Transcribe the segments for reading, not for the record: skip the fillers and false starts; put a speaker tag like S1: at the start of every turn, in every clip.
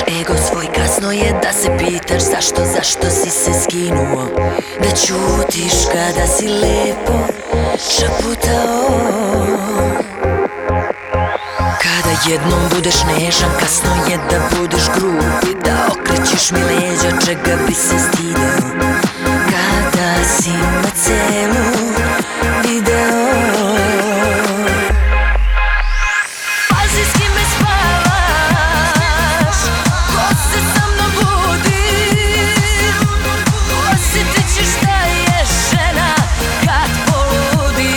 S1: ego svoj, kasno je da se pitaš zašto si se skinuo, da ćutiš kada si lepo šaputao. Kada jednom budeš nežan, kasno je da budeš grub i da okrećeš mi leđa, čega bi se stideo kada si me celu video. Pazi s kime spavaš, ko se sa mnom budi, osjetit ćeš da je žena kad poludi.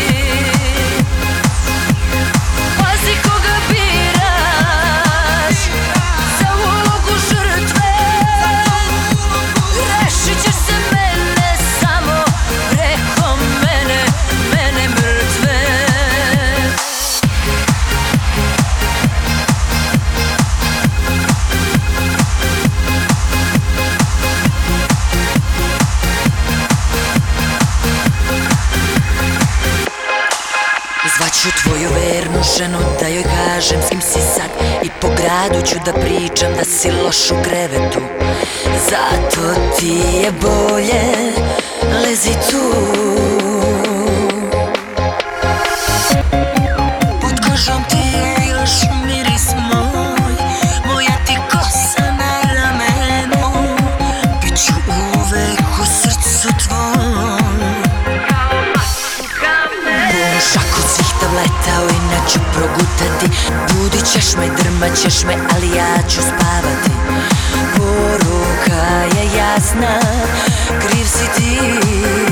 S1: Pazi koga biraš za ulogu žrtve, rešit ćeš se mene samo preko mene, mene mrtve. Zvaću tvoju vernu ženu da joj kažem s kim si sad, i po gradu ću da pričam da si loš u krevetu. Zato ti je bolje lezi tu. Pod kožom ti je još miris moj, moja ti kosa na ramenu, bit ću uvek u srcu tvoj. Pun šak od svih tableta, ujna ću progutati, budit ćeš me, drmat ćeš me, ali ja ću spavati. Poruka je jasna, kriv si ti.